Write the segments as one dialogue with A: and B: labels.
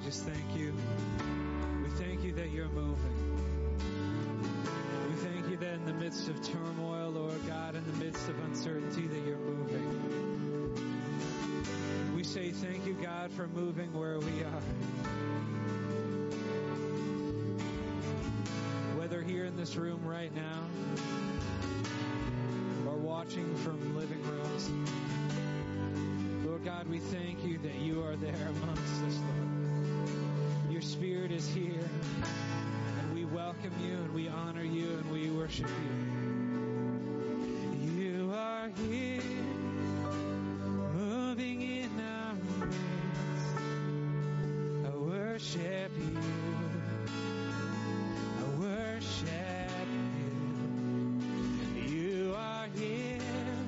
A: just thank you. We thank you that you're moving. We thank you that in the midst of turmoil, Lord God, in the midst of uncertainty, that you're moving. We say thank you, God, for moving where we are. Whether here in this room right now or watching from living rooms, Lord God, we thank you that you are there amongst us, Lord. Your Spirit is here, and we welcome you, and we honor you, and we worship you. You are here, moving in our midst. I worship you. I worship you. You are here,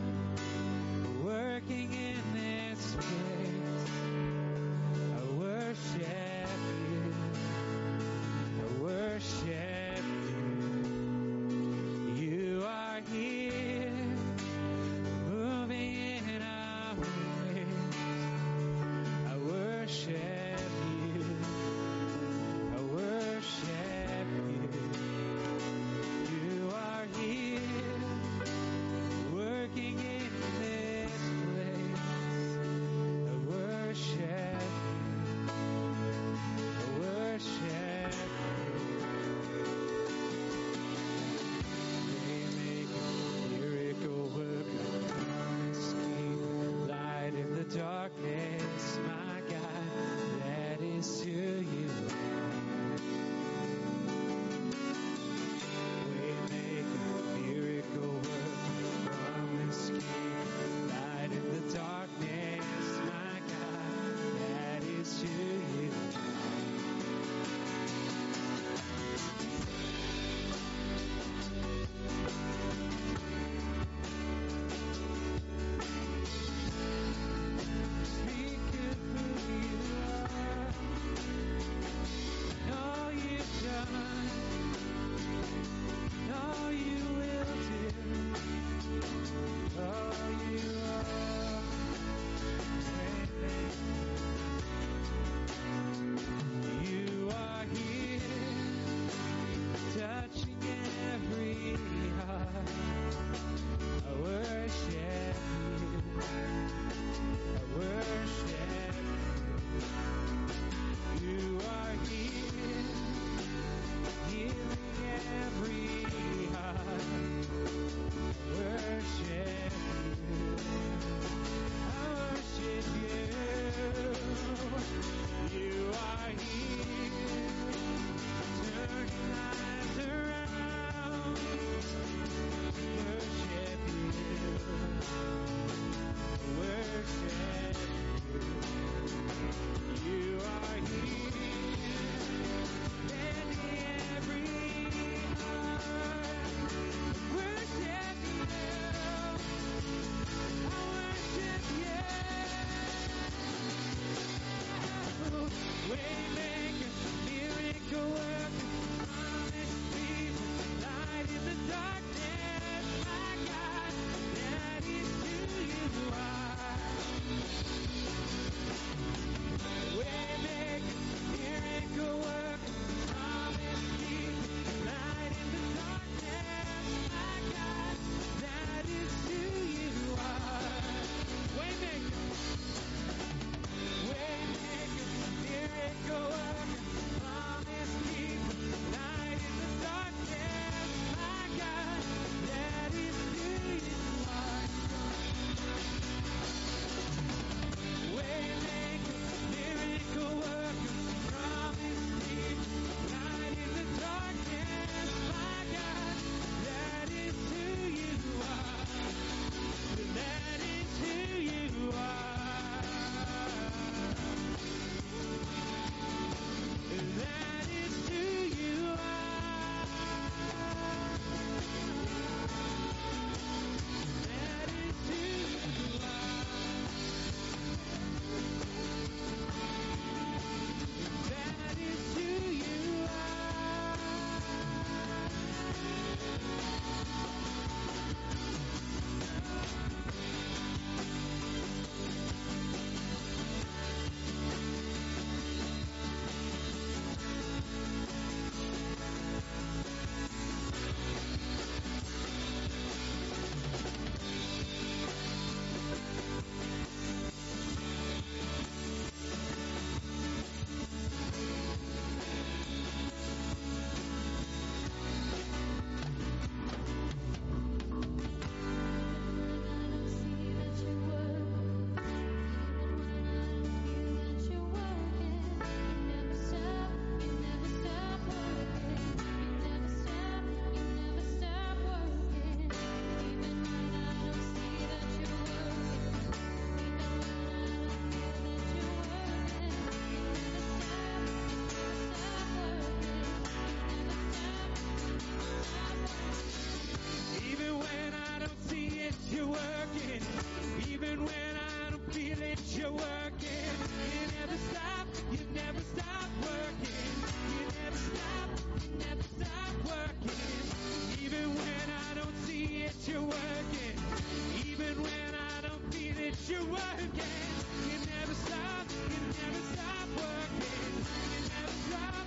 A: you're working. You never stop working. You never stop.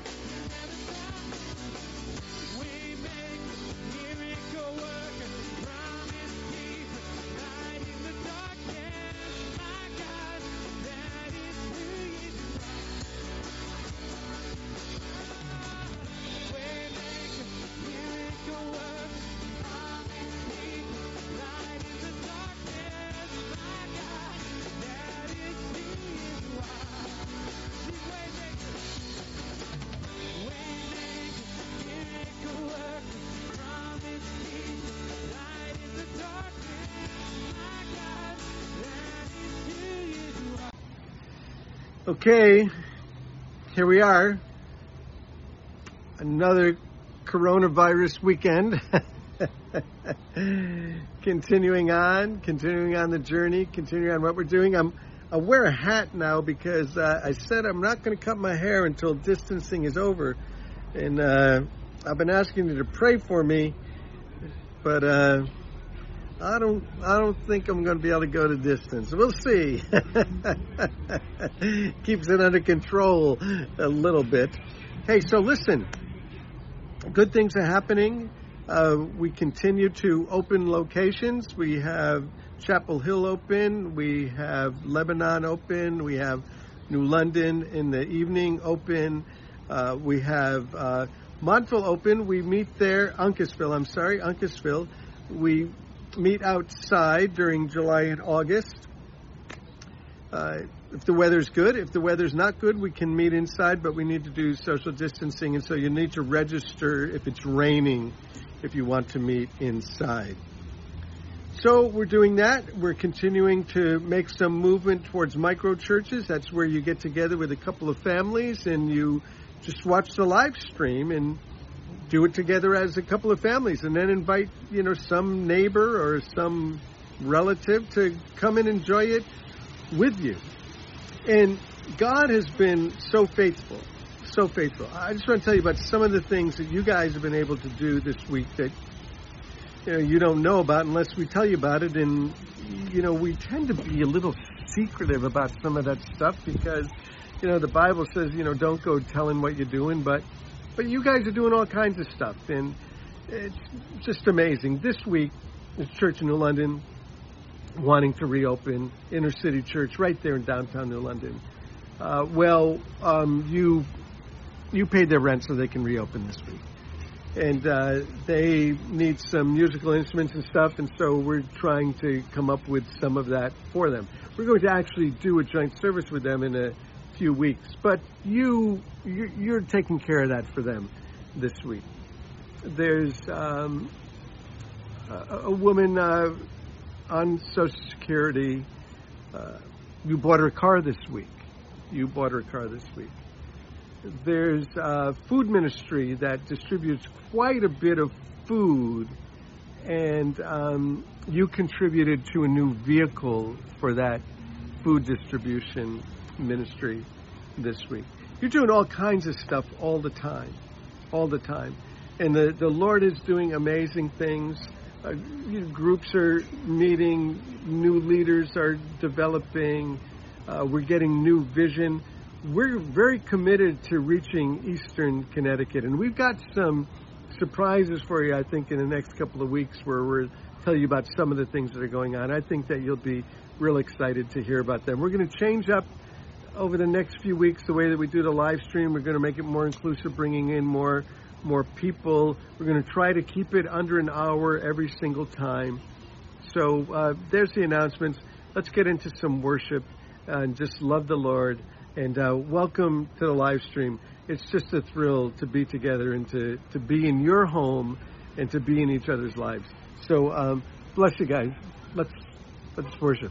A: Waymaker, miracle worker, promise keeper, light in the darkness. My God, that is who you are. Waymaker, miracle worker, promise keeper, light in the darkness. My God, that is who you are. She's Waymaker. Miracle worker, promise keeper, light in the darkness. My God, that is who you are.
B: Okay, here we are. Another coronavirus weekend. Continuing on the journey, continuing on what we're doing. I wear a hat now because I said I'm not going to cut my hair until distancing is over. And I've been asking you to pray for me, but I don't think I'm going to be able to go to distance. We'll see. Keeps it under control a little bit. Hey, so listen, good things are happening. We continue to open locations. We have Chapel Hill open. We have Lebanon open. We have New London in the evening open. We have Montville open. We meet there, Uncasville. We meet outside during July and August. If the weather's good. If the weather's not good, we can meet inside, but we need to do social distancing, and so you need to register if it's raining, if you want to meet inside. So we're doing that. We're continuing to make some movement towards micro churches. That's where you get together with a couple of families and you just watch the live stream and do it together as a couple of families, and then invite, some neighbor or some relative to come and enjoy it with you. And God has been so faithful, so faithful. I just want to tell you about some of the things that you guys have been able to do this week that you don't know about unless we tell you about it. And we tend to be a little secretive about some of that stuff because the Bible says don't go telling what you're doing, but you guys are doing all kinds of stuff, and it's just amazing. This week, the Church in New London wanting to reopen, inner city church right there in downtown New London. You paid their rent so they can reopen this week. And they need some musical instruments and stuff, and so we're trying to come up with some of that for them. We're going to actually do a joint service with them in a few weeks, but you're taking care of that for them this week. There's a woman on Social Security. You bought her a car this week. There's a food ministry that distributes quite a bit of food, and you contributed to a new vehicle for that food distribution ministry this week. You're doing all kinds of stuff all the time. And the Lord is doing amazing things. Groups are meeting, new leaders are developing, we're getting new vision. We're very committed to reaching Eastern Connecticut, and we've got some surprises for you, I think, in the next couple of weeks where we'll tell you about some of the things that are going on. I think that you'll be real excited to hear about them. We're going to change up over the next few weeks the way that we do the live stream. We're going to make it more inclusive, bringing in more people. We're going to try to keep it under an hour every single time. So there's the announcements. Let's get into some worship and just love the Lord. And welcome to the live stream. It's just a thrill to be together and to be in your home and to be in each other's lives. So bless you guys. Let's worship.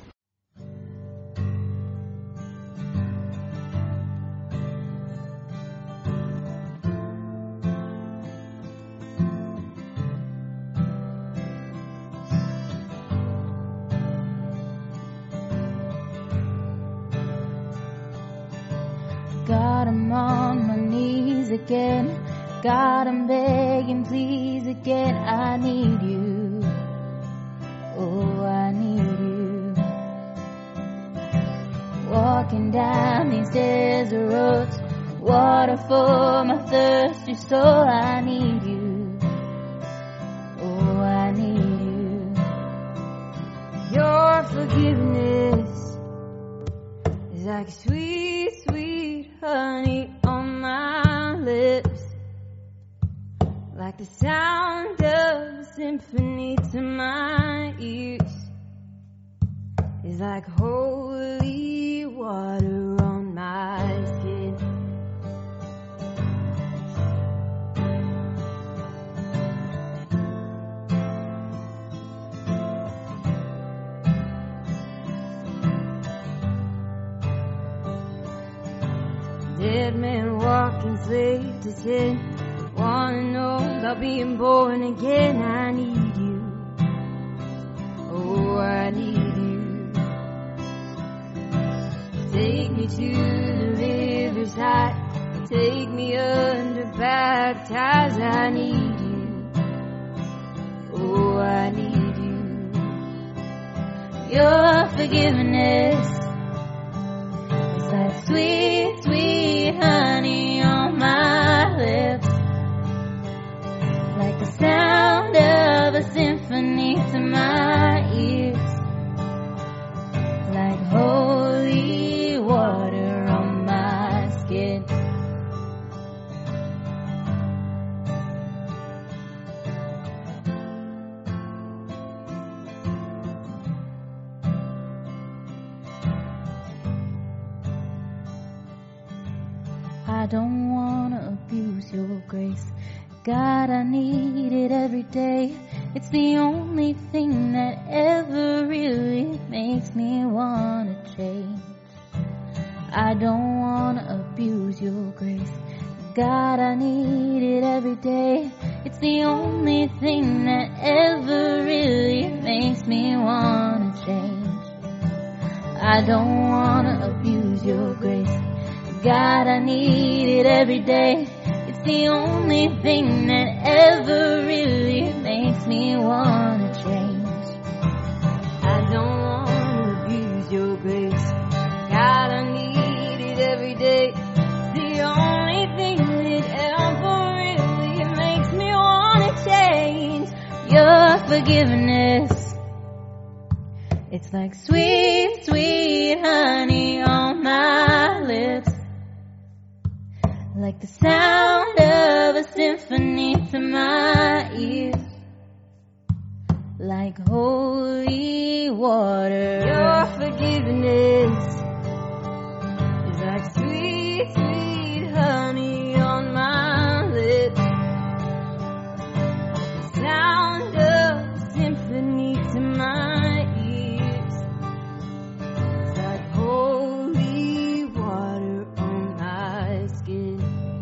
C: God, I'm on my knees again. God, I'm begging, please again. I need you. Oh, I need you. walking down these desert roads. Water for my thirsty soul, I need you. Oh, I need you. Your forgiveness is like sweet, sweet honey on my lips, like the sound of a symphony to my ears. It's like holy water on my skin. Dead man walking, slave to sin. Wanna know about being born again. I need you. Oh, I need you. Take me to the river's height. Take me under, baptize. I need you. Oh, I need you. Your forgiveness is like sweet, sweet honey on my lips, like the sound of a symphony to my ears, like holy water on my skin. I don't wanna abuse your grace. God, I need it every day. It's the only thing that ever really makes me wanna change. I don't wanna abuse your grace. God, I need it every day. It's the only thing that ever really makes me wanna change. I don't wanna abuse your grace. God, I need it every day. It's the only thing that ever really makes me wanna change. I don't wanna abuse your grace. God, I need it every day. It's the only thing that ever really makes me wanna change. Your forgiveness, it's like sweet, sweet honey on my lips, like the sound of a symphony to my ears, like holy water. Your forgiveness is like sweet, sweet honey on my lips, like the sound of a symphony to my ears. It's like holy water on my skin.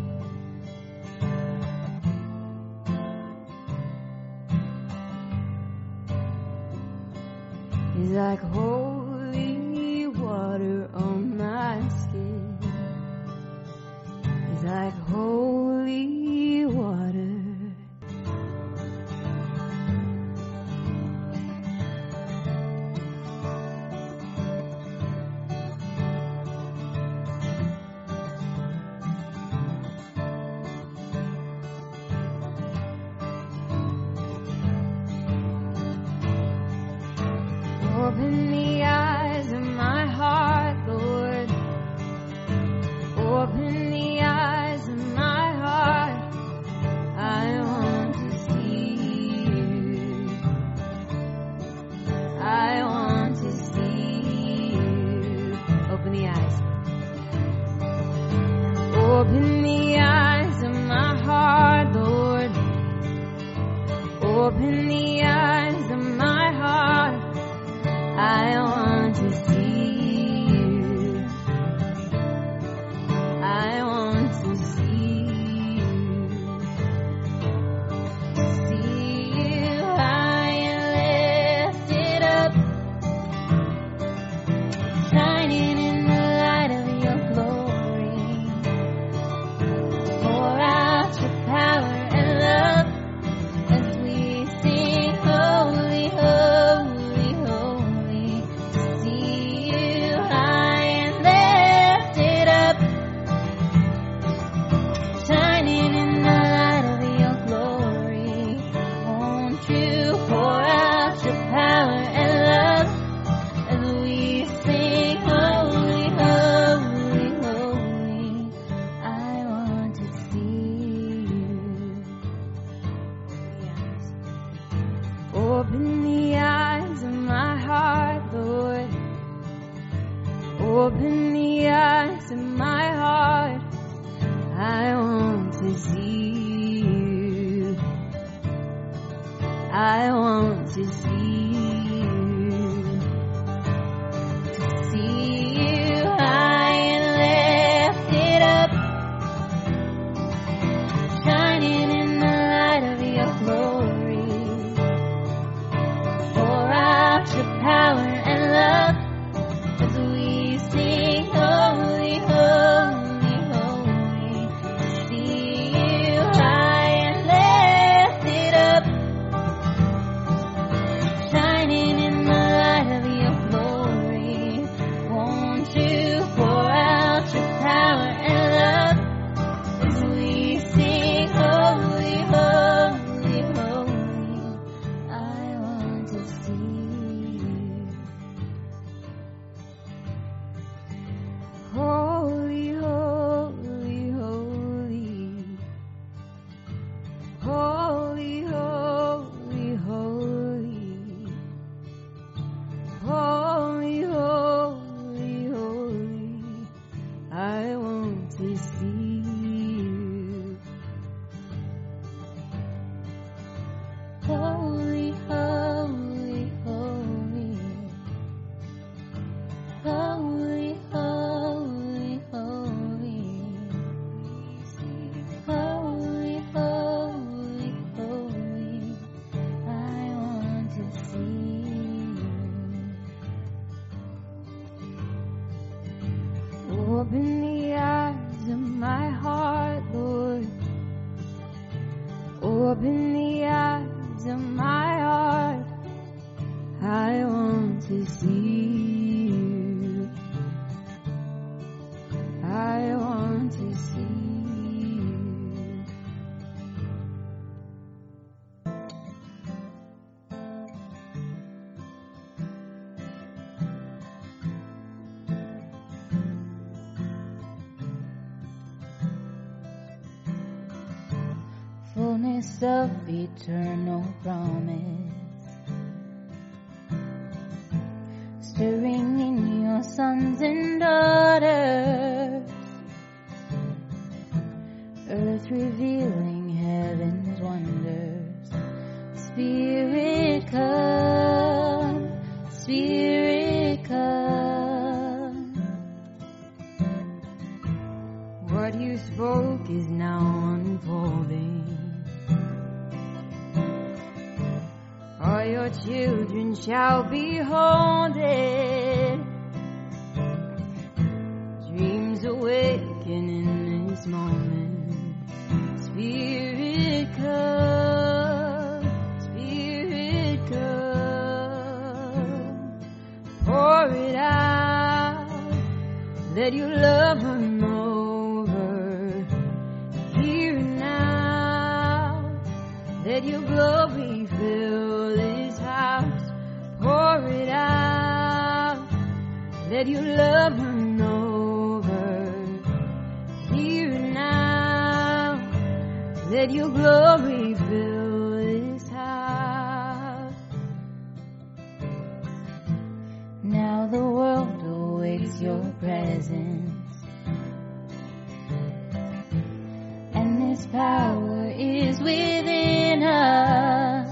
C: It's like holy water on my skin. It's like holy water. Open the eyes of my heart, Lord. Open the eyes of my heart. I want to see you. I want to see you. Open the eyes. Open the eyes of my heart, Lord. Open the eyes of my heart. I want to see you. I want to see you. See you high and lifted up, shining in the light of your glory. Pour out your power and love as we sing holy, holy, holy. See Open the eyes of my heart. I want to see you. I want to see you. To see you high and lifted up, shining in the light of your glory. Pour out your power and love as we sing, holy, holy, holy. To see you high and lifted up, shining in the light of your glory. Won't you pour out your power and love as we sing, holy, holy, holy. I want to see you. Holy, holy, holy. Holy, holy, holy. Holy, holy, holy. I want to see you. Holy, holy, holy. Holy, holy, holy. Holy, holy, holy. I want to see you. Open the eyes of my heart, Lord. Open the eyes of my heart. I want to see you. I want to see you. Fullness of eternal promise, stirring in your sons and daughters, earth revealing heaven's wonders. Spirit come, Spirit come. What you spoke is now unfolding. All your children shall behold it. Dreams awaken in this moment. Spirit come, Spirit come. Pour it out, let your love run over. Here and now, let your glory fill this house. Pour it out, let your love run over. Here and now, let your glory fill this house. Now the world awaits your presence, and this power is within us.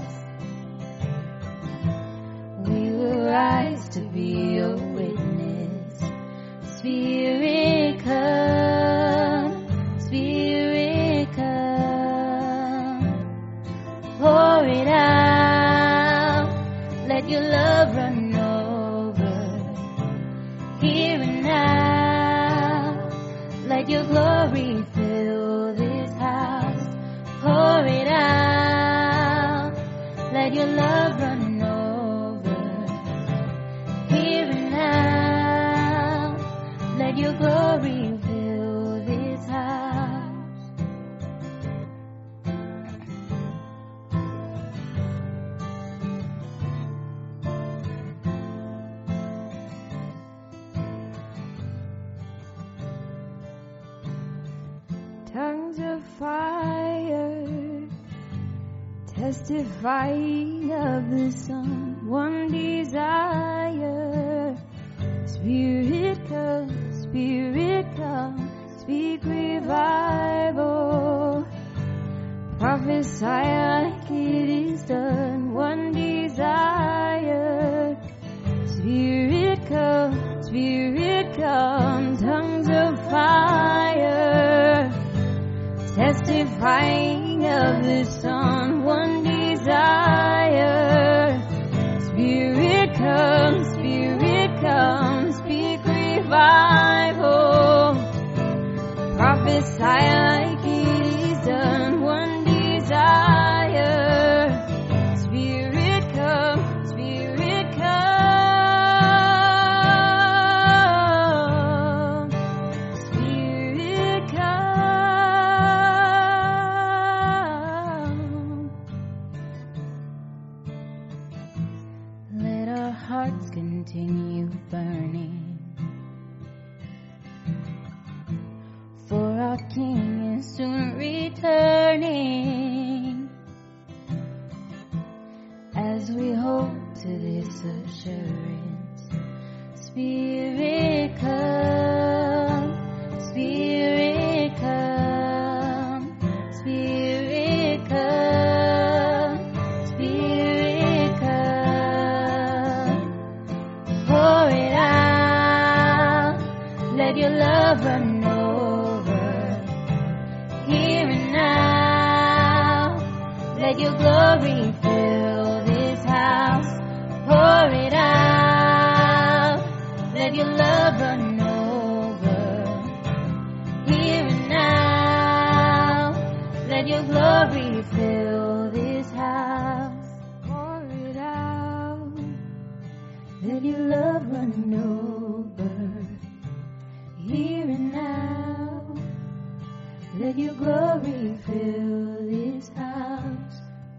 C: We will rise to be a witness. Spirit come, Spirit come. Pour it out, let your love run over. Here and now, let your glory fill this house. Pour it out, let your love run over. Here and now, let your glory fill this house. Tongues of fire, testifying of the Son, one desire. Spirit come, Prophesy like it is done. One desire. Spirit come, tongues of fire, testifying of the Son. One desire. Spirit come, speak revival. Prophesy like it is done. One desire. Spirit come, Spirit come, Spirit come. Let our hearts continue burning, for our King is soon returning. As we hold to this assurance, Spirit come, Spirit come, Spirit come, Spirit come. Pour it out, let your love run over. Here and now, let your glory fill this house. Pour it out, let your love run over. Here and now, let your glory fill this house. Pour it out, let your love run over. Here and now, let your glory fill this house.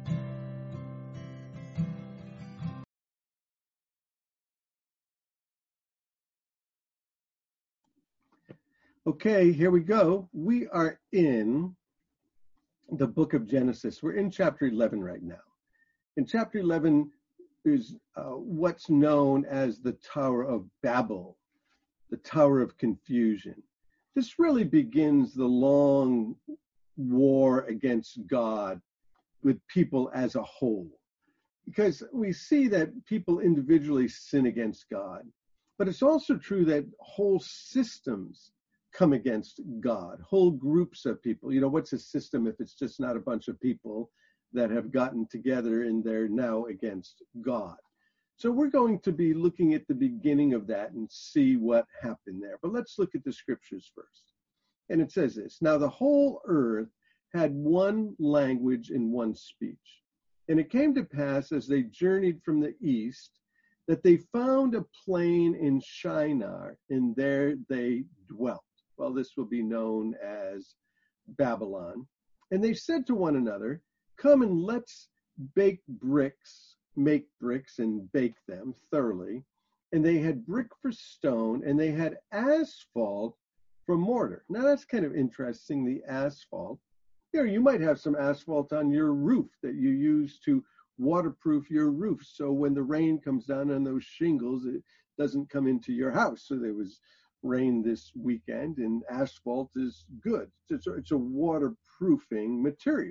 B: Okay, here we go. We are in the book of Genesis. We're in chapter 11 right now. In chapter 11 is what's known as the Tower of Babel, the Tower of Confusion. This really begins the long war against God with people as a whole, because we see that people individually sin against God, but it's also true that whole systems come against God, whole groups of people. You know, what's a system if it's just not a bunch of people that have gotten together and they're now against God? So we're going to be looking at the beginning of that and see what happened there. But let's look at the scriptures first. And it says this: now the whole earth had one language and one speech. And it came to pass as they journeyed from the east that they found a plain in Shinar, and there they dwelt. Well, this will be known as Babylon. And they said to one another, come and let's make bricks and bake them thoroughly. And they had brick for stone, and they had asphalt for mortar. Now that's kind of interesting, the asphalt. You might have some asphalt on your roof that you use to waterproof your roof, so when the rain comes down on those shingles, it doesn't come into your house. So there was rain this weekend, and asphalt is good. It's a waterproofing material.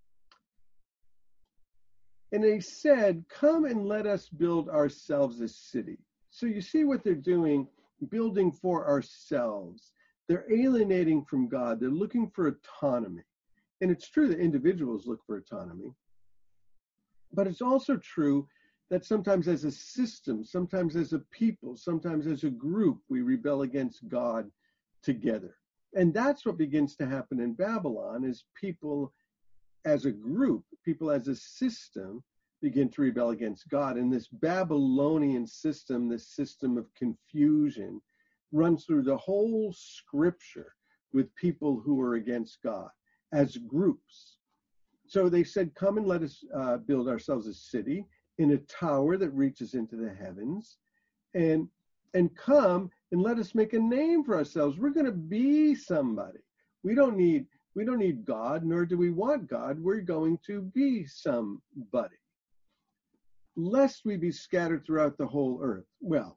B: And they said, come and let us build ourselves a city. So you see what they're doing, building for ourselves. They're alienating from God. They're looking for autonomy. And it's true that individuals look for autonomy, but it's also true that sometimes as a system, sometimes as a people, sometimes as a group, we rebel against God together. And that's what begins to happen in Babylon, is people as a group, people as a system begin to rebel against God. And this Babylonian system, this system of confusion, runs through the whole scripture with people who are against God as groups. So they said, come and let us build ourselves a city in a tower that reaches into the heavens, and come and let us make a name for ourselves. We're going to be somebody. We don't need God, nor do we want God. We're going to be somebody, lest we be scattered throughout the whole earth. Well,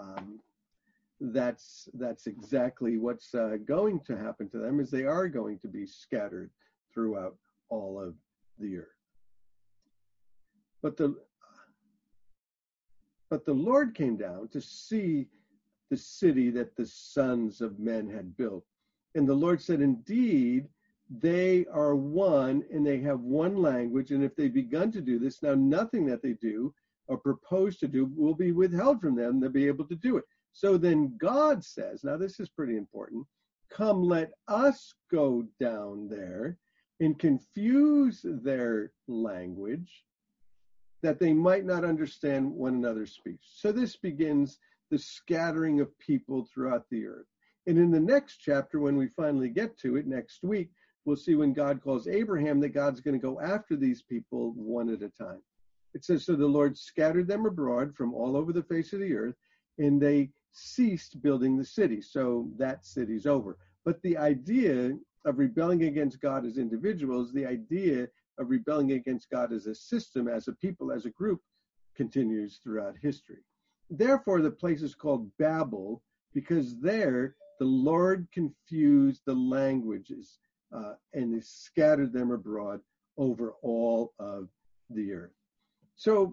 B: that's exactly what's going to happen to them, is they are going to be scattered throughout all of the earth. But the Lord came down to see the city that the sons of men had built. And the Lord said, indeed, they are one and they have one language. And if they've begun to do this, now nothing that they do or propose to do will be withheld from them. They'll be able to do it. So then God says, now this is pretty important, come, let us go down there and confuse their language, that they might not understand one another's speech. So this begins the scattering of people throughout the earth. And in the next chapter, when we finally get to it next week, we'll see when God calls Abraham that God's going to go after these people one at a time. It says, so the Lord scattered them abroad from all over the face of the earth, and they ceased building the city. So that city's over. But the idea of rebelling against God as individuals, the idea of rebelling against God as a system, as a people, as a group, continues throughout history. Therefore, the place is called Babel, because there the Lord confused the languages and he scattered them abroad over all of the earth. So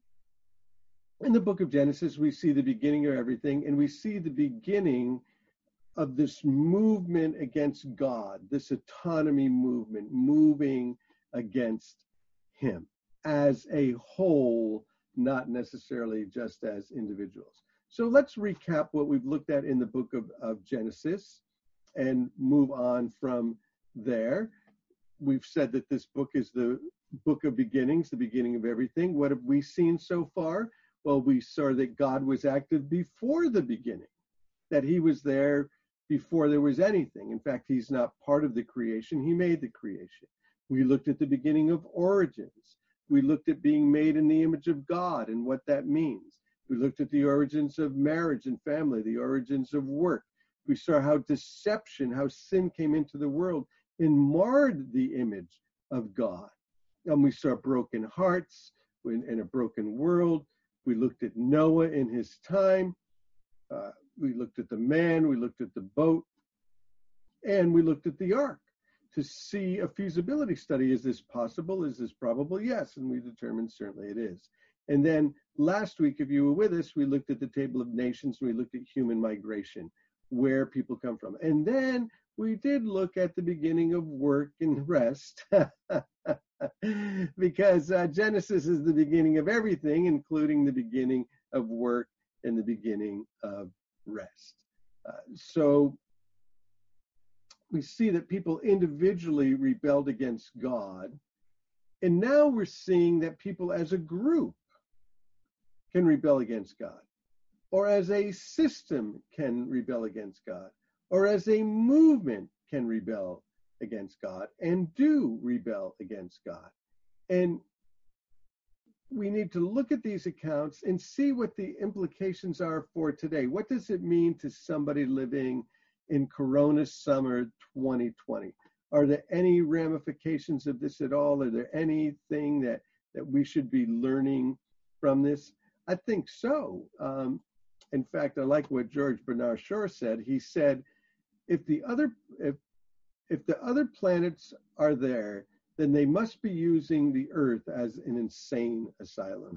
B: in the book of Genesis, we see the beginning of everything, and we see the beginning of this movement against God, this autonomy movement, moving against him as a whole, not necessarily just as individuals. So let's recap what we've looked at in the book of Genesis and move on from there. We've said that this book is the book of beginnings, the beginning of everything. What have we seen so far? Well, we saw that God was active before the beginning, that he was there before there was anything. In fact, he's not part of the creation. He made the creation. We looked at the beginning of origins. We looked at being made in the image of God and what that means. We looked at the origins of marriage and family, the origins of work. We saw how deception, how sin came into the world and marred the image of God. And we saw broken hearts in a broken world. We looked at Noah in his time. We looked at the man. We looked at the boat. And we looked at the ark to see a feasibility study. Is this possible? Is this probable? Yes. And we determined certainly it is. And then last week, if you were with us, we looked at the table of nations. We looked at human migration, where people come from. And then we did look at the beginning of work and rest, because Genesis is the beginning of everything, including the beginning of work and the beginning of rest. So we see that people individually rebelled against God. And now we're seeing that people as a group can rebel against God, or as a system can rebel against God, or as a movement can rebel against God and do rebel against God. And we need to look at these accounts and see what the implications are for today. What does it mean to somebody living in Corona summer 2020? Are there any ramifications of this at all? Are there anything that we should be learning from this? I think so. In fact, I like what George Bernard Shaw said. He said, if the other planets are there, then they must be using the Earth as an insane asylum.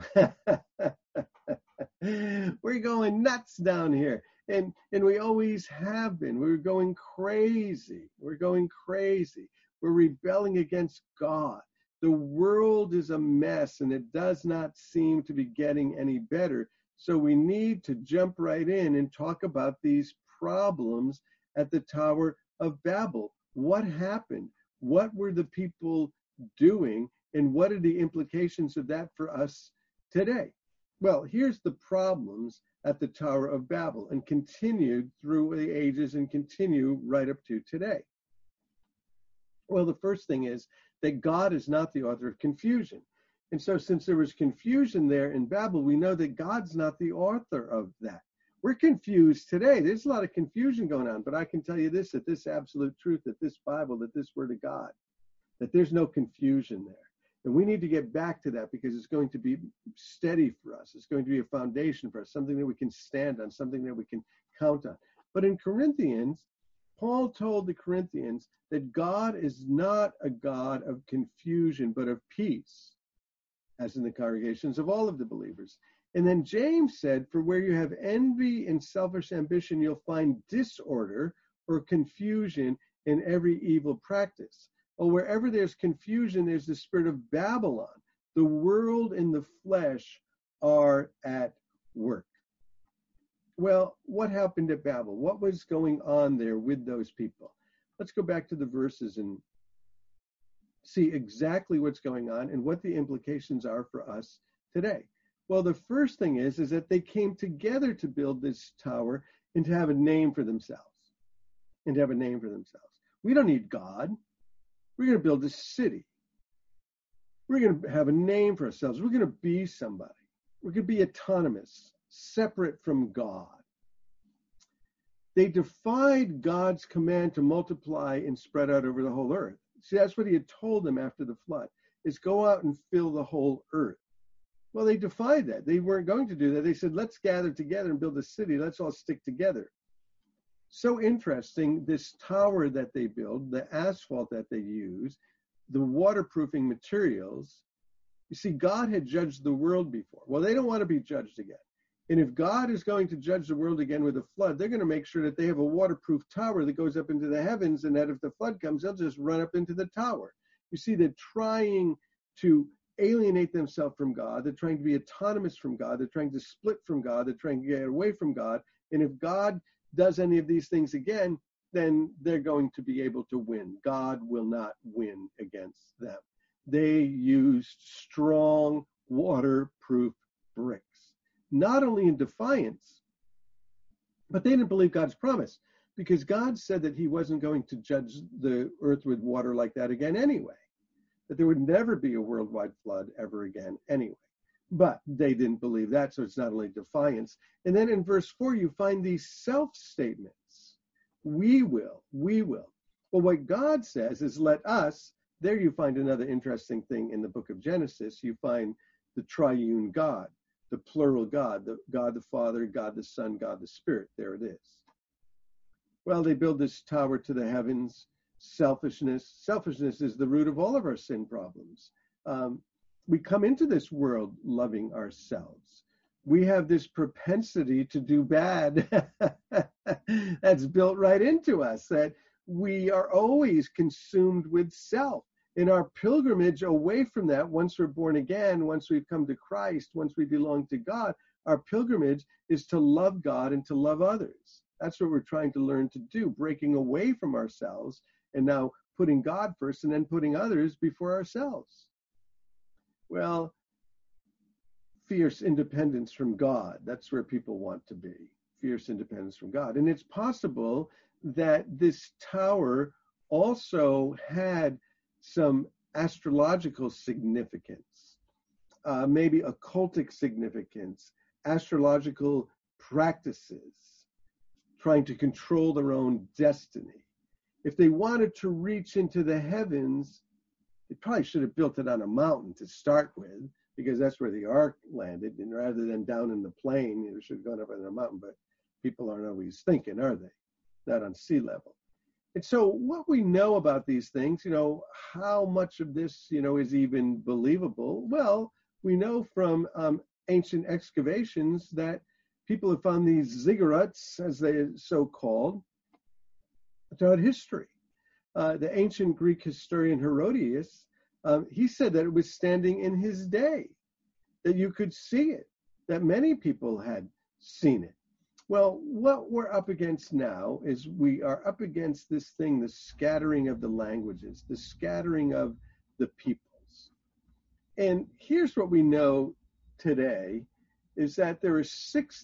B: We're going nuts down here. And we always have been. We're going crazy. We're going crazy. We're rebelling against God. The world is a mess, and it does not seem to be getting any better. So we need to jump right in and talk about these problems at the Tower of Babel. What happened? What were the people doing? And what are the implications of that for us today? Well, here's the problems at the Tower of Babel, and continued through the ages and continue right up to today. Well, the first thing is that God is not the author of confusion. And so since there was confusion there in Babel, we know that God's not the author of that. We're confused today. There's a lot of confusion going on, but I can tell you this, that this absolute truth, that this Bible, that this Word of God, that there's no confusion there. And we need to get back to that, because it's going to be steady for us. It's going to be a foundation for us, something that we can stand on, something that we can count on. But in Corinthians, Paul told the Corinthians that God is not a God of confusion, but of peace, as in the congregations of all of the believers. And then James said, for where you have envy and selfish ambition, you'll find disorder or confusion in every evil practice. Well, wherever there's confusion, there's the spirit of Babylon. The world and the flesh are at work. Well, what happened at Babel? What was going on there with those people? Let's go back to the verses and see exactly what's going on and what the implications are for us today. Well, the first thing is that they came together to build this tower and to have a name for themselves. We don't need God. We're going to build a city. We're going to have a name for ourselves. We're going to be somebody. We're going to be autonomous, separate from God. They defied God's command to multiply and spread out over the whole earth. See, that's what he had told them after the flood, is go out and fill the whole earth. Well, they defied that. They weren't going to do that. They said, let's gather together and build a city. Let's all stick together. So interesting, this tower that they build, the asphalt that they use, the waterproofing materials. You see, God had judged the world before. Well, they don't want to be judged again. And if God is going to judge the world again with a flood, they're going to make sure that they have a waterproof tower that goes up into the heavens, and that if the flood comes, they'll just run up into the tower. You see, they're trying to alienate themselves from God. They're trying to be autonomous from God. They're trying to split from God. They're trying to get away from God. And if God does any of these things again, then they're going to be able to win. God will not win against them. They used strong waterproof bricks, not only in defiance, but they didn't believe God's promise, because God said that he wasn't going to judge the earth with water like that again anyway, that there would never be a worldwide flood ever again anyway. But they didn't believe that, so it's not only defiance. And then in verse 4, you find these self-statements. We will. Well, what God says is, let us. There you find another interesting thing in the book of Genesis. You find the triune God, the plural God, the God the Father, God the Son, God the Spirit. There it is. Well, they build this tower to the heavens. Selfishness. Selfishness is the root of all of our sin problems. We come into this world loving ourselves. We have this propensity to do bad that's built right into us, that we are always consumed with self. In our pilgrimage away from that, once we're born again, once we've come to Christ, once we belong to God, our pilgrimage is to love God and to love others. That's what we're trying to learn to do, breaking away from ourselves and now putting God first and then putting others before ourselves. Well, fierce independence from God, that's where people want to be, fierce independence from God. And it's possible that this tower also had some astrological significance, maybe occultic significance, astrological practices, trying to control their own destiny. If they wanted to reach into the heavens, they probably should have built it on a mountain to start with, because that's where the ark landed, and rather than down in the plain, it should have gone up on a mountain, but people aren't always thinking, are they? Not on sea level. And so what we know about these things, how much of this, is even believable? Well, we know from ancient excavations that people have found these ziggurats, as they are so called, throughout history. The ancient Greek historian Herodotus, he said that it was standing in his day, that you could see it, that many people had seen it. Well, what we're up against now is we are up against this thing, the scattering of the languages, the scattering of the peoples. And here's what we know today, is that there are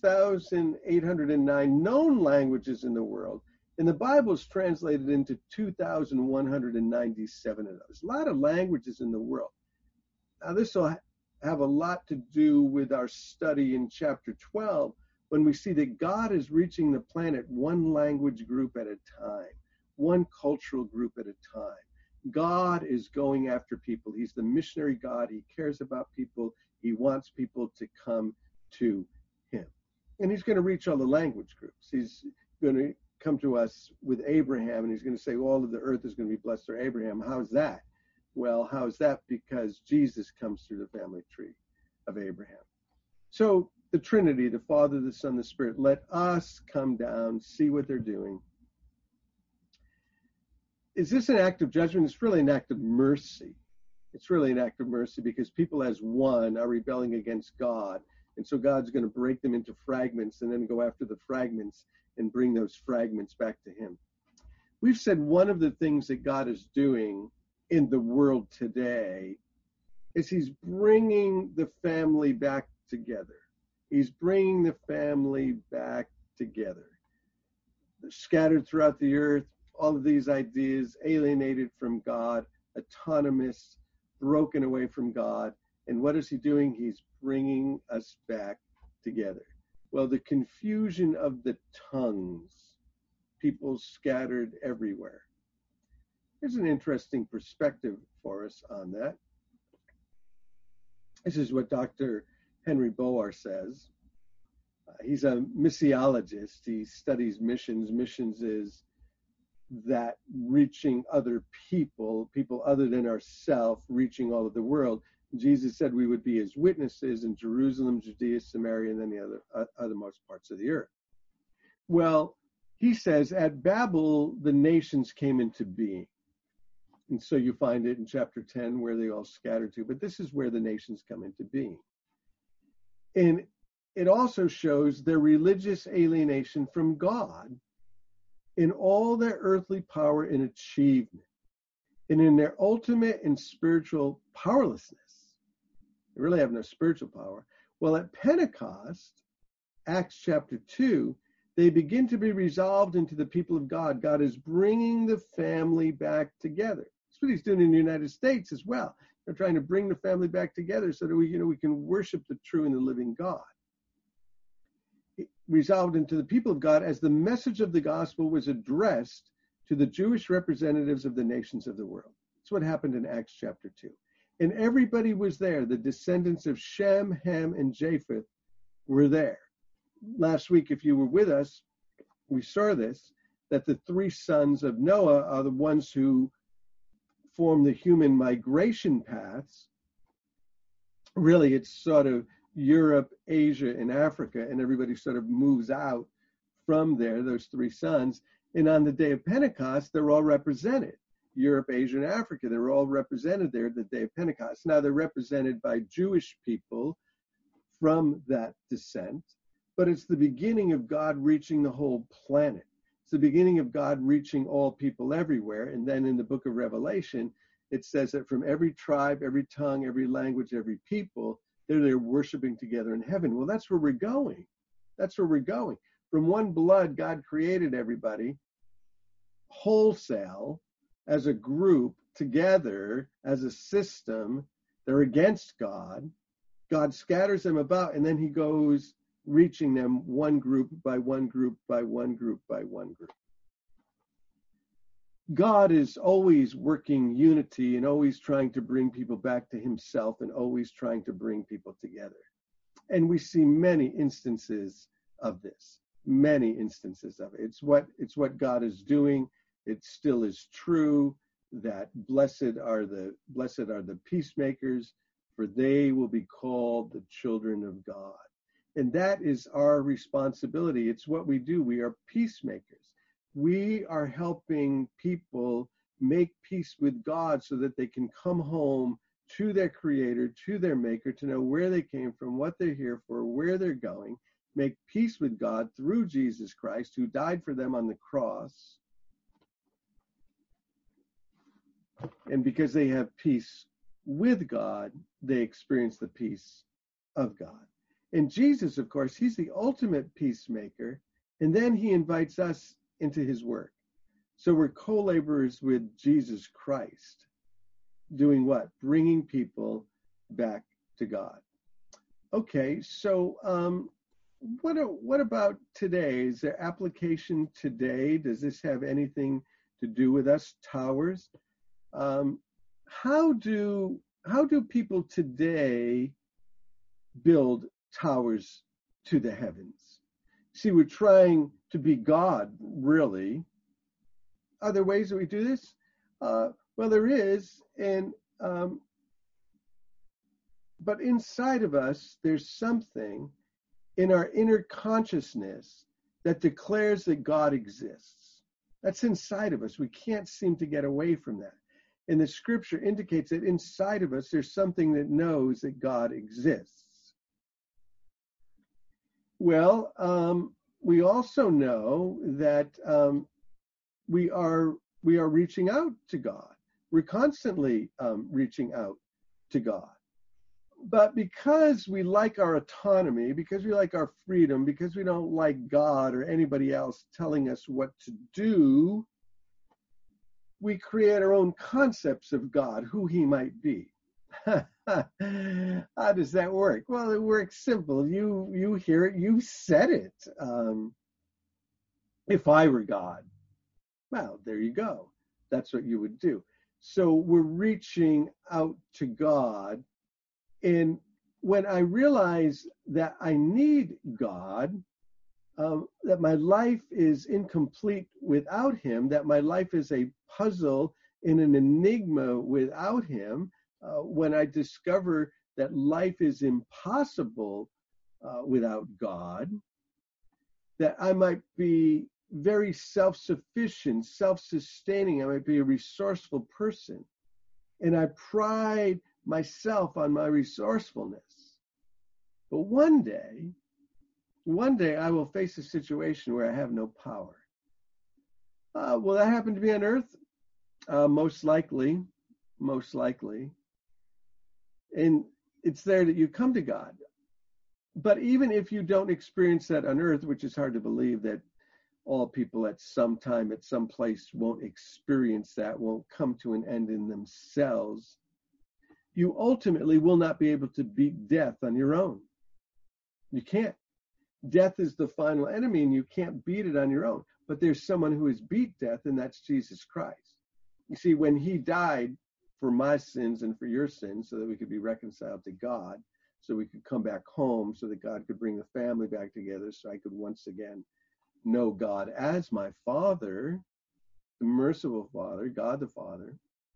B: 6,809 known languages in the world, and the Bible is translated into 2,197 of those. A lot of languages in the world. Now, this will have a lot to do with our study in chapter 12, when we see that God is reaching the planet one language group at a time, one cultural group at a time. God is going after people. He's the missionary God. He cares about people. He wants people to come to him. And he's going to reach all the language groups. He's going to come to us with Abraham, and he's going to say all of the earth is going to be blessed through Abraham. How's that? Well, how's that? Because Jesus comes through the family tree of Abraham. So the Trinity, the Father, the Son, the Spirit, let us come down, see what they're doing. Is this an act of judgment? It's really an act of mercy. It's really an act of mercy because people as one are rebelling against God. And so God's going to break them into fragments and then go after the fragments and bring those fragments back to him. We've said one of the things that God is doing in the world today is he's bringing the family back together. He's bringing the family back together. They're scattered throughout the earth, all of these ideas alienated from God, autonomous, broken away from God. And what is he doing? He's bringing us back together. Well, the confusion of the tongues, people scattered everywhere. Here's an interesting perspective for us on that. This is what Dr. Henry Boer says. He's a missiologist. He studies missions. Missions is that reaching other people other than ourselves, reaching all of the world. Jesus said we would be his witnesses in Jerusalem, Judea, Samaria, and then the othermost parts of the earth. Well, he says at Babel, the nations came into being. And so you find it in chapter 10 where they all scattered to, but this is where the nations come into being. And it also shows their religious alienation from God in all their earthly power and achievement, and in their ultimate and spiritual powerlessness. They really have no spiritual power. Well, at Pentecost, Acts chapter 2, they begin to be resolved into the people of God. God is bringing the family back together. That's what he's doing in the United States as well. They're trying to bring the family back together so that we can worship the true and the living God. Resolved into the people of God as the message of the gospel was addressed to the Jewish representatives of the nations of the world. That's what happened in Acts chapter 2. And everybody was there. The descendants of Shem, Ham, and Japheth were there. Last week, if you were with us, we saw this, that the three sons of Noah are the ones who form the human migration paths. Really, it's sort of Europe, Asia, and Africa, and everybody sort of moves out from there, those three sons. And on the day of Pentecost, they're all represented. Europe, Asia, and Africa, they're all represented there the day of Pentecost. Now, they're represented by Jewish people from that descent, but it's the beginning of God reaching the whole planet. It's the beginning of God reaching all people everywhere. And then in the book of Revelation, it says that from every tribe, every tongue, every language, every people, they're there worshiping together in heaven. Well, that's where we're going. That's where we're going. From one blood, God created everybody wholesale as a group together as a system. They're against God. God scatters them about, and then he goes reaching them one group by one group by one group by one group. God is always working unity and always trying to bring people back to himself and always trying to bring people together. And we see many instances of this, many instances of it. It's what God is doing. It still is true that blessed are the peacemakers, for they will be called the children of God. And that is our responsibility. It's what we do. We are peacemakers. We are helping people make peace with God so that they can come home to their Creator, to their Maker, to know where they came from, what they're here for, where they're going, make peace with God through Jesus Christ, who died for them on the cross. And because they have peace with God, they experience the peace of God. And Jesus, of course, he's the ultimate peacemaker, and then he invites us into his work. So we're co-laborers with Jesus Christ, doing what? Bringing people back to God. Okay, so what about today? Is there application today? Does this have anything to do with us, towers? How do people today build towers to the heavens? See, we're trying to be God, really. Are there ways that we do this? Well, there is, but inside of us, there's something in our inner consciousness that declares that God exists. That's inside of us. We can't seem to get away from that. And the scripture indicates that inside of us, there's something that knows that God exists. Well, we also know that we are reaching out to God. We're constantly reaching out to God. But because we like our autonomy, because we like our freedom, because we don't like God or anybody else telling us what to do, we create our own concepts of God, who he might be. How does that work? Well, it works simple. You hear it, you said it. If I were God, well, there you go. That's what you would do. So we're reaching out to God. And when I realize that I need God, that my life is incomplete without him, that my life is a puzzle in an enigma without him, when I discover that life is impossible without God, that I might be very self-sufficient, self-sustaining, I might be a resourceful person, and I pride myself on my resourcefulness. But one day I will face a situation where I have no power. Will that happen to me on earth? Most likely. And it's there that you come to God. But even if you don't experience that on earth, which is hard to believe that all people at some time, at some place won't experience that, won't come to an end in themselves, you ultimately will not be able to beat death on your own. You can't. Death is the final enemy, and you can't beat it on your own. But there's someone who has beat death, and that's Jesus Christ. You see, when he died for my sins and for your sins so that we could be reconciled to God, so we could come back home, so that God could bring the family back together, so I could once again know God as my Father, the merciful Father, God the Father.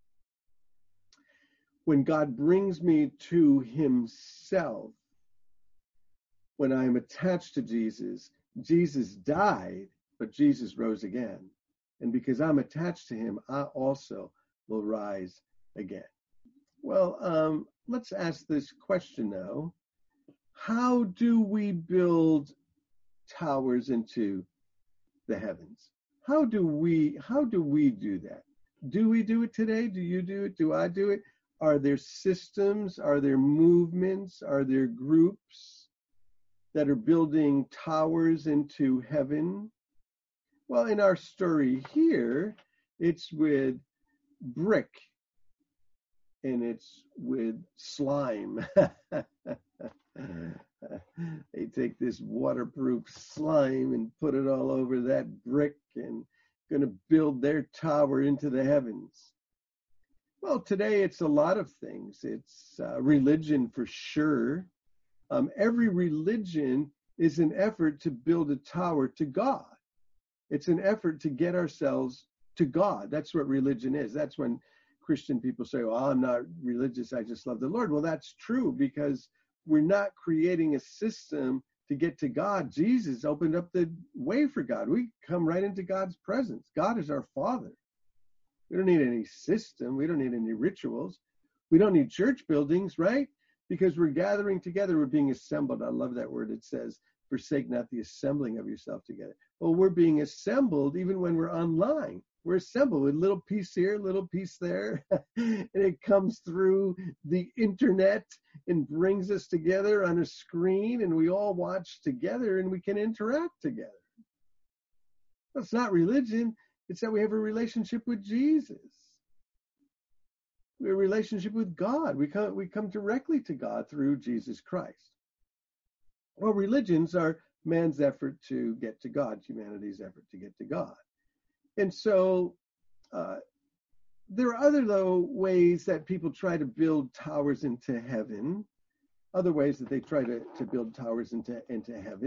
B: When God brings me to himself, when I am attached to Jesus, Jesus died, but Jesus rose again. And because I'm attached to him, I also will rise again. Well, let's ask this question now. How do we build towers into the heavens? How do we do that? Do we do it today? Do you do it? Do I do it? Are there systems? Are there movements? Are there groups that are building towers into heaven? Well, in our story here, it's with brick and it's with slime. They take this waterproof slime and put it all over that brick and going to build their tower into the heavens. Well, today it's a lot of things. It's religion for sure. Every religion is an effort to build a tower to God. It's an effort to get ourselves to God. That's what religion is. That's when Christian people say, well, I'm not religious, I just love the Lord. Well, that's true, because we're not creating a system to get to God. Jesus opened up the way for God. We come right into God's presence. God is our Father. We don't need any system. We don't need any rituals. We don't need church buildings, right? Because we're gathering together. We're being assembled. I love that word. It says, forsake not the assembling of yourself together. Well, we're being assembled even when we're online. We're assembled with a little piece here, little piece there, and it comes through the internet and brings us together on a screen, and we all watch together and we can interact together. That's not religion. It's that we have a relationship with Jesus. We have a relationship with God. We come directly to God through Jesus Christ. Well, religions are man's effort to get to God, humanity's effort to get to God. And so there are other, though, ways that people try to build towers into heaven, other ways that they try to build towers into heaven.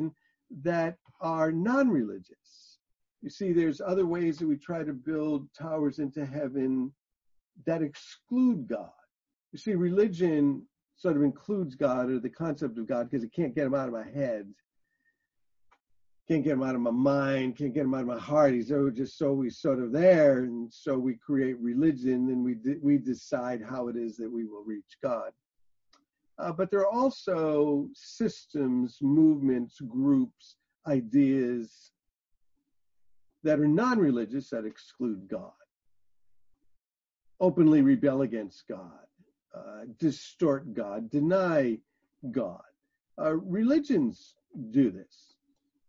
B: that are non-religious. You see, there's other ways that we try to build towers into heaven that exclude God. You see, religion sort of includes God, or the concept of God, because it can't get him out of my head, can't get him out of my mind, can't get him out of my heart. He's just always sort of there, and so we create religion, and we decide how it is that we will reach God. But there are also systems, movements, groups, ideas that are non-religious that exclude God, openly rebel against God, distort God, deny God. Religions do this.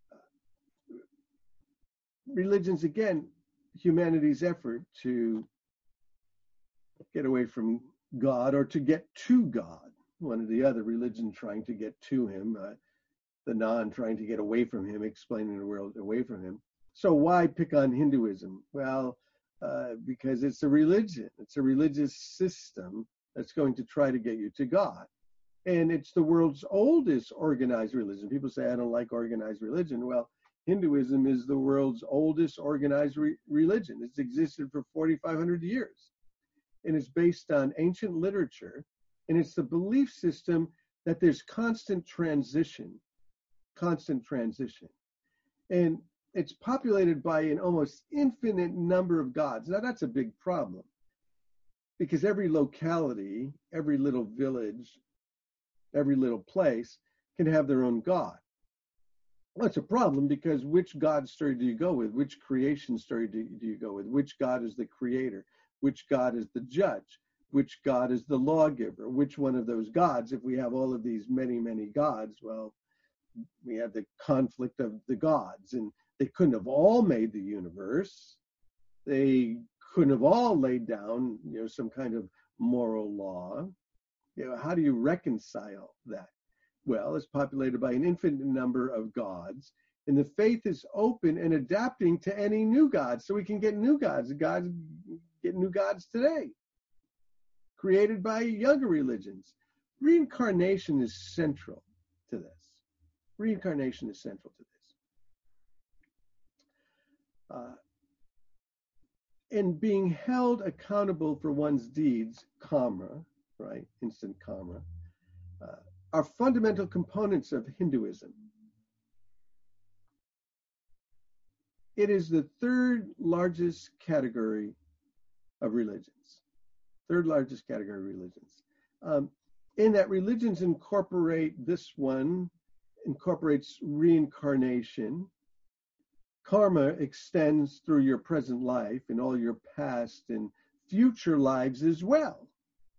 B: Religions, again, humanity's effort to get away from God or to get to God. One or the other, religion trying to get to him, the non trying to get away from him, explaining the world away from him. So why pick on Hinduism? Well, because it's a religion. It's a religious system that's going to try to get you to God. And it's the world's oldest organized religion. People say, I don't like organized religion. Well, Hinduism is the world's oldest organized religion. It's existed for 4,500 years. And it's based on ancient literature. And it's the belief system that there's constant transition. And it's populated by an almost infinite number of gods. Now, that's a big problem, because every locality, every little village, every little place can have their own god. Well, it's a problem, because which God story do you go with? Which creation story do you go with? Which God is the creator? Which God is the judge? Which God is the lawgiver? Which one of those gods? If we have all of these many, many gods, well, we have the conflict of the gods, and they couldn't have all made the universe. They couldn't have all laid down, some kind of moral law. How do you reconcile that? Well, it's populated by an infinite number of gods, and the faith is open and adapting to any new gods, so we can get new gods. Gods get new gods today, created by younger religions. Reincarnation is central to this. Reincarnation is central to this. And being held accountable for one's deeds, karma, right, instant karma, are fundamental components of Hinduism. It is the third largest category of religions. Third largest category of religions. In that religions incorporate, this one incorporates reincarnation. Karma extends through your present life and all your past and future lives as well.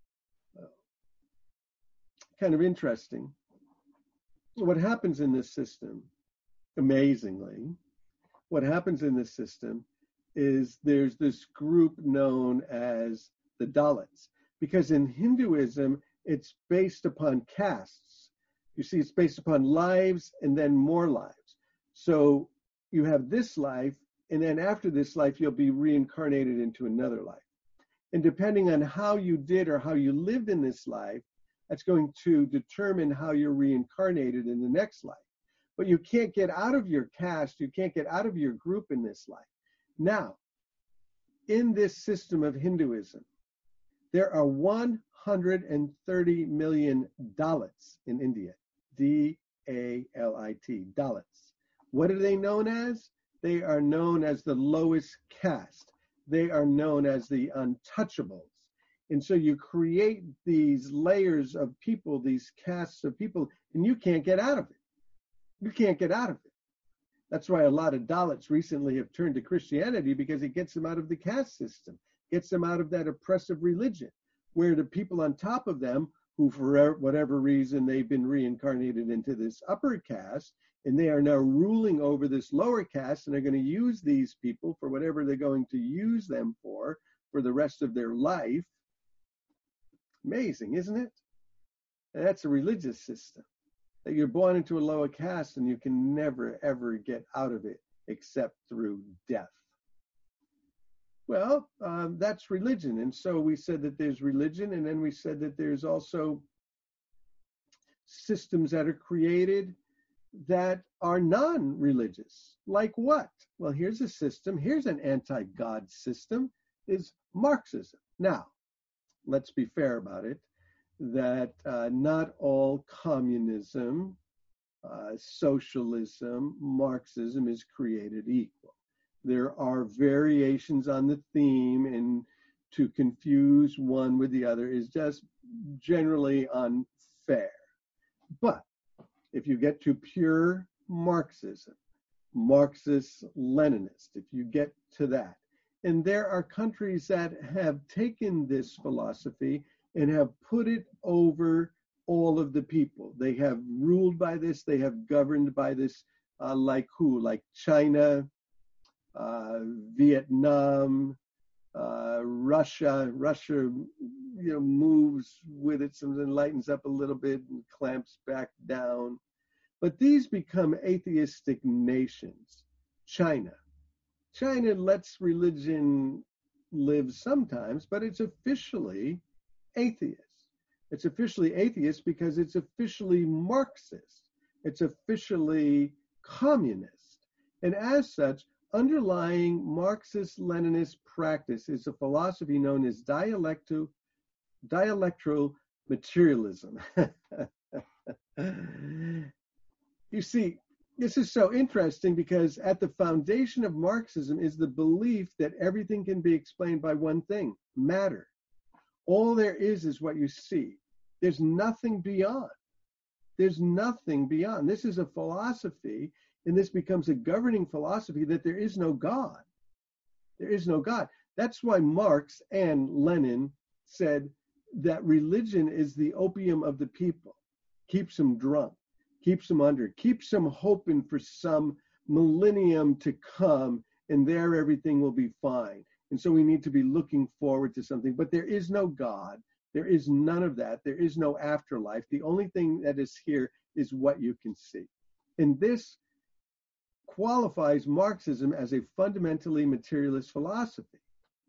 B: Kind of interesting. What happens in this system, amazingly, what happens in this system is there's this group known as the Dalits, because in Hinduism, it's based upon castes. You see, it's based upon lives and then more lives. So you have this life, and then after this life, you'll be reincarnated into another life. And depending on how you did or how you lived in this life, that's going to determine how you're reincarnated in the next life. But you can't get out of your caste, you can't get out of your group in this life. Now, in this system of Hinduism, there are 130 million Dalits in India. D-A-L-I-T, Dalits. What are they known as? They are known as the lowest caste. They are known as the untouchables. And so you create these layers of people, these castes of people, and you can't get out of it. You can't get out of it. That's why a lot of Dalits recently have turned to Christianity, because it gets them out of the caste system, gets them out of that oppressive religion, where the people on top of them, who for whatever reason they've been reincarnated into this upper caste, and they are now ruling over this lower caste, and they're going to use these people for whatever they're going to use them for the rest of their life. Amazing, isn't it? And that's a religious system, that you're born into a lower caste and you can never, ever get out of it except through death. Well, that's religion. And so we said that there's religion, and then we said that there's also systems that are created that are non-religious. Like what? Well, here's a system. Here's an anti-God system, is Marxism. Now, let's be fair about it, that not all communism, socialism, Marxism is created equal. There are variations on the theme, and to confuse one with the other is just generally unfair. But if you get to pure Marxism, Marxist-Leninist, if you get to that, and there are countries that have taken this philosophy and have put it over all of the people. They have ruled by this, they have governed by this, like who? Like China, Vietnam, Russia. Russia, moves with it, something lightens up a little bit and clamps back down. But these become atheistic nations. China lets religion live sometimes, but it's officially atheist. It's officially atheist because it's officially Marxist. It's officially communist. And as such, underlying Marxist-Leninist practice is a philosophy known as dialectral materialism. You see, this is so interesting because at the foundation of Marxism is the belief that everything can be explained by one thing, matter. All there is what you see. There's nothing beyond. There's nothing beyond. This is a philosophy, and this becomes a governing philosophy that there is no God. There is no God. That's why Marx and Lenin said that religion is the opium of the people, keeps them drunk, keeps them under, keeps them hoping for some millennium to come, and there everything will be fine. And so we need to be looking forward to something. But there is no God. There is none of that. There is no afterlife. The only thing that is here is what you can see. And this qualifies Marxism as a fundamentally materialist philosophy.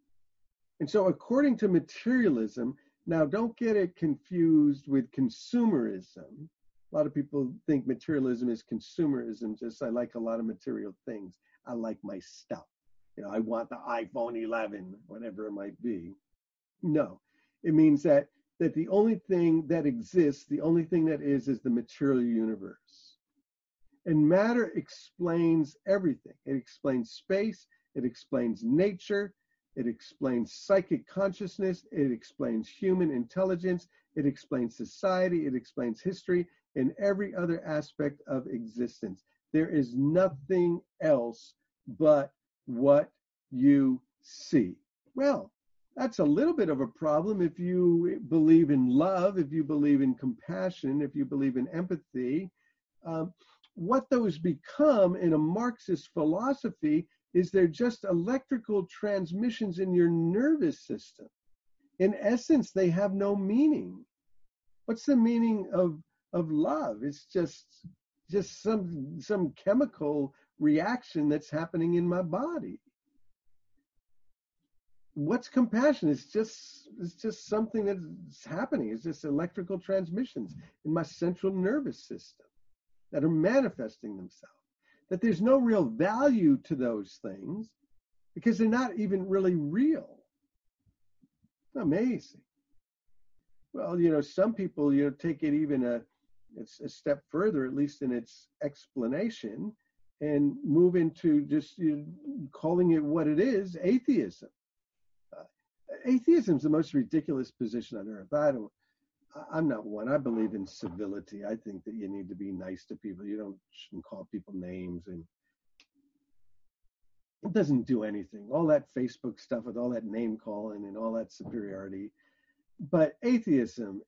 B: And so according to materialism, now don't get it confused with consumerism. A lot of people think materialism is consumerism, just I like a lot of material things. I like my stuff. I want the iPhone 11, whatever it might be. No, it means that the only thing that exists, the only thing that is the material universe. And matter explains everything. It explains space, it explains nature, it explains psychic consciousness, it explains human intelligence, it explains society, it explains history, and every other aspect of existence. There is nothing else but what you see. Well, that's a little bit of a problem if you believe in love, if you believe in compassion, if you believe in empathy. What those become in a Marxist philosophy is they're just electrical transmissions in your nervous system. In essence, they have no meaning. What's the meaning of love? It's just some chemical reaction that's happening in my body. What's compassion? It's just something that's happening. It's just electrical transmissions in my central nervous system that are manifesting themselves. That there's no real value to those things because they're not even really real. Amazing. Well, some people, take it even a step further, at least in its explanation, and move into just calling it what it is, atheism. Atheism is the most ridiculous position on earth. I'm not one. I believe in civility. I think that you need to be nice to people. You shouldn't call people names, and it doesn't do anything. All that Facebook stuff with all that name calling and all that superiority. But atheism,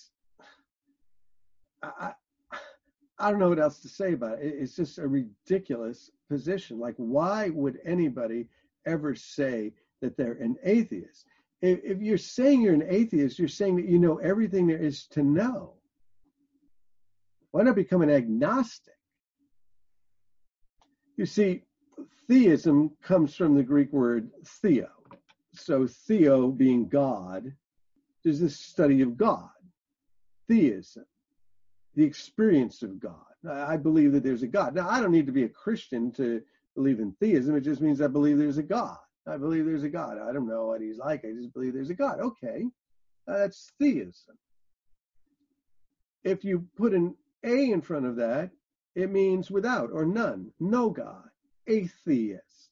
B: I don't know what else to say about it. It's just a ridiculous position. Like, why would anybody ever say that they're an atheist? If you're saying you're an atheist, you're saying that you know everything there is to know. Why not become an agnostic? You see, theism comes from the Greek word theo. So theo being God, there's this study of God, theism. the experience of God. I believe that there's a God. Now, I don't need to be a Christian to believe in theism. It just means I believe there's a God. I believe there's a God. I don't know what he's like. I just believe there's a God. Okay, that's theism. If you put an A in front of that, it means without or none, no God, atheist.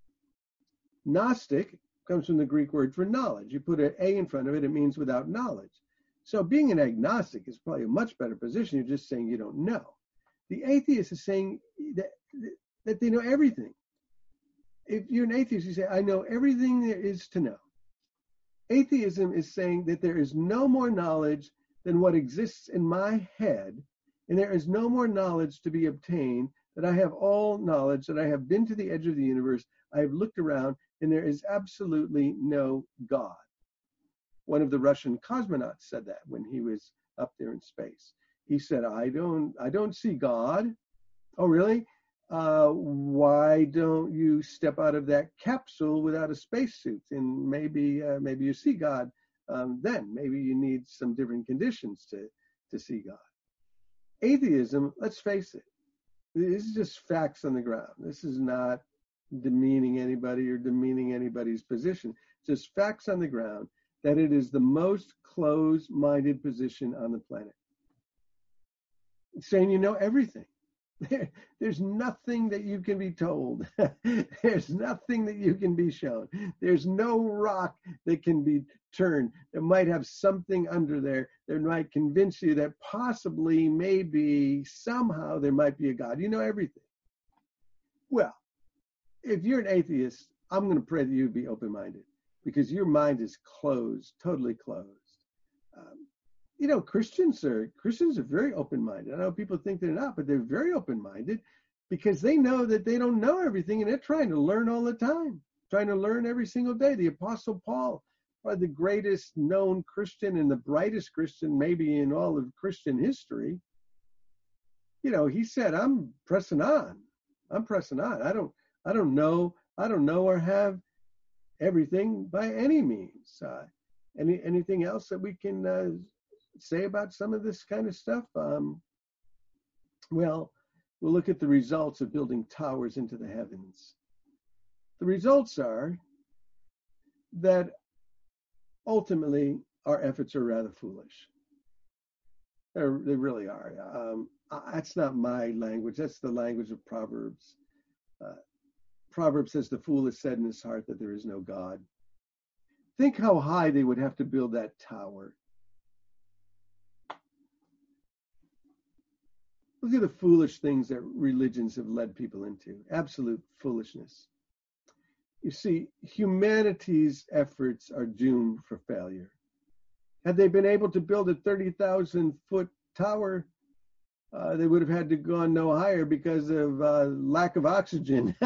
B: Gnostic comes from the Greek word for knowledge. You put an A in front of it, it means without knowledge. So being an agnostic is probably a much better position. You're just saying you don't know. The atheist is saying that they know everything. If you're an atheist, you say, I know everything there is to know. Atheism is saying that there is no more knowledge than what exists in my head, and there is no more knowledge to be obtained, that I have all knowledge, that I have been to the edge of the universe, I have looked around, and there is absolutely no God. One of the Russian cosmonauts said that when he was up there in space. He said, I don't see God. Oh, really? Why don't you step out of that capsule without a spacesuit? And maybe you see God then. Maybe you need some different conditions to see God. Atheism, let's face it, this is just facts on the ground. This is not demeaning anybody or demeaning anybody's position. Just facts on the ground that it is the most closed-minded position on the planet. It's saying you know everything. There's nothing that you can be told. There's nothing that you can be shown. There's no rock that can be turned that might have something under there that might convince you that possibly, maybe, somehow there might be a God. You know everything. Well, if you're an atheist, I'm going to pray that you be open-minded because your mind is closed, totally closed. Christians are very open-minded. I know people think they're not, but they're very open-minded because they know that they don't know everything and they're trying to learn all the time, trying to learn every single day. The Apostle Paul, probably the greatest known Christian and the brightest Christian maybe in all of Christian history, he said, I'm pressing on. I don't know or have everything by any means. Anything else that we can say about some of this kind of stuff? We'll look at the results of building towers into the heavens. The results are that ultimately our efforts are rather foolish. They really are. That's not my language. That's the language of Proverbs. Proverbs says, the fool has said in his heart that there is no God. Think how high they would have to build that tower. Look at the foolish things that religions have led people into. Absolute foolishness. You see, humanity's efforts are doomed for failure. Had they been able to build a 30,000-foot tower, they would have had to go no higher because of lack of oxygen.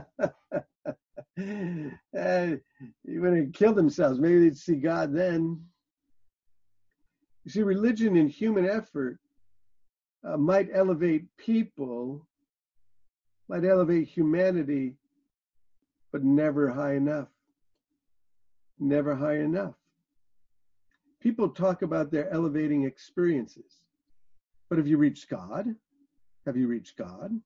B: You would have killed themselves. Maybe they'd see God then. You see, religion and human effort might elevate people, might elevate humanity, but never high enough. Never high enough. People talk about their elevating experiences. But have you reached God? Have you reached God?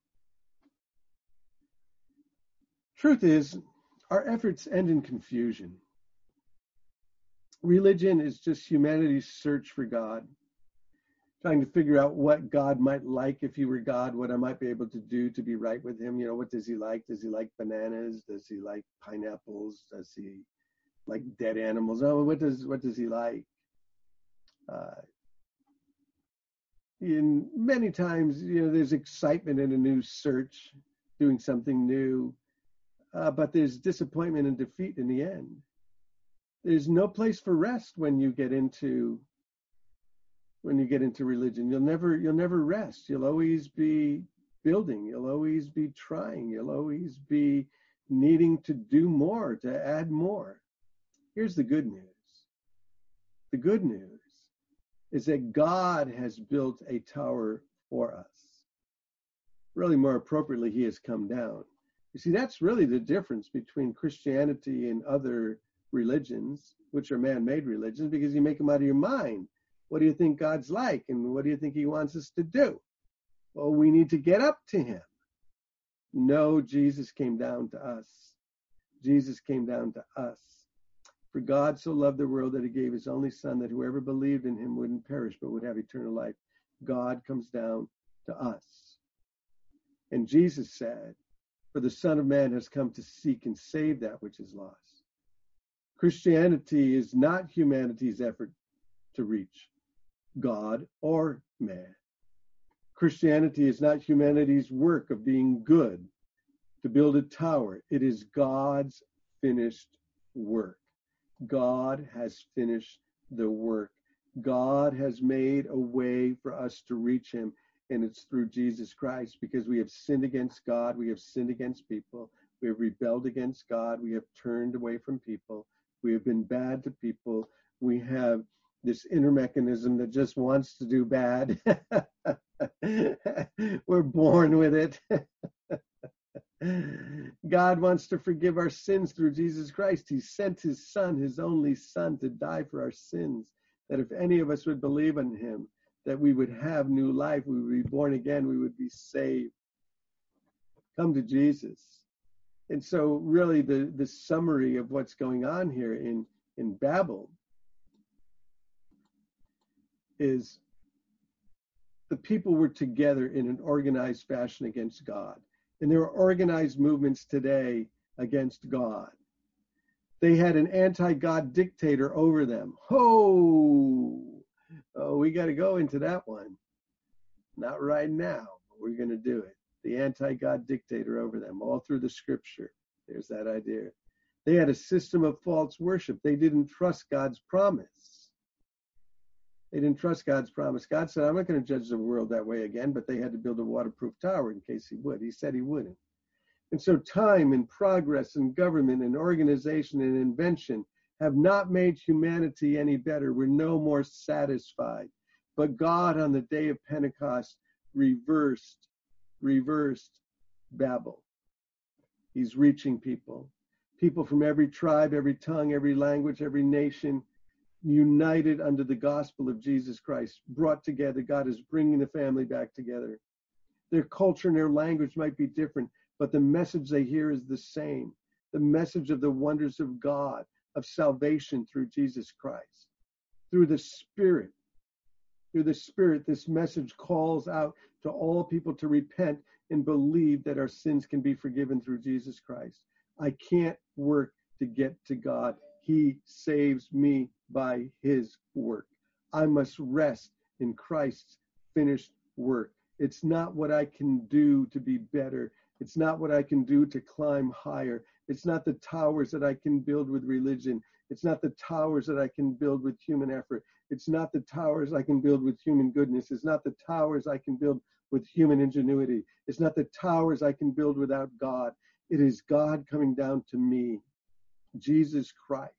B: Truth is, our efforts end in confusion. Religion is just humanity's search for God, trying to figure out what God might like if he were God, what I might be able to do to be right with him. What does he like? Does he like bananas? Does he like pineapples? Does he like dead animals? Oh, what does he like? In many times, there's excitement in a new search, doing something new, but there's disappointment and defeat in the end. There's no place for rest when you get into religion. You'll never rest. You'll always be building. You'll always be trying. You'll always be needing to do more, to add more. Here's the good news. The good news is that God has built a tower for us. Really, more appropriately, he has come down. You see, that's really the difference between Christianity and other religions, which are man-made religions, because you make them out of your mind. What do you think God's like? And what do you think he wants us to do? Well, we need to get up to him. No, Jesus came down to us. Jesus came down to us. For God so loved the world that he gave his only son, that whoever believed in him wouldn't perish but would have eternal life. God comes down to us. And Jesus said, for the Son of Man has come to seek and save that which is lost. Christianity is not humanity's effort to reach God or man. Christianity is not humanity's work of being good, to build a tower. It is God's finished work. God has finished the work. God has made a way for us to reach him, and it's through Jesus Christ, because we have sinned against God, we have sinned against people, we have rebelled against God, we have turned away from people, we have been bad to people, we have this inner mechanism that just wants to do bad. We're born with it. God wants to forgive our sins through Jesus Christ. He sent his son, his only son, to die for our sins, that if any of us would believe in him, that we would have new life, we would be born again, we would be saved. Come to Jesus. And so really the summary of what's going on here in Babel is the people were together in an organized fashion against God. And there are organized movements today against God. They had an anti-God dictator over them. Oh, we got to go into that one. Not right now, but we're going to do it. The anti-God dictator over them, all through the scripture. There's that idea. They had a system of false worship. They didn't trust God's promise. They didn't trust God's promise. God said, I'm not going to judge the world that way again, but they had to build a waterproof tower in case he would. He said he wouldn't. And so time and progress and government and organization and invention have not made humanity any better. We're no more satisfied. But God on the day of Pentecost reversed Babel. He's reaching people from every tribe, every tongue, every language, every nation, united under the gospel of Jesus Christ, brought together. God is bringing the family back together. Their culture and their language might be different, but the message they hear is the same. The message of the wonders of God, of salvation through Jesus Christ. Through the Spirit, this message calls out to all people to repent and believe that our sins can be forgiven through Jesus Christ. I can't work to get to God. He saves me by his work. I must rest in Christ's finished work. It's not what I can do to be better. It's not what I can do to climb higher. It's not the towers that I can build with religion. It's not the towers that I can build with human effort. It's not the towers I can build with human goodness. It's not the towers I can build with human ingenuity. It's not the towers I can build without God. It is God coming down to me, Jesus Christ.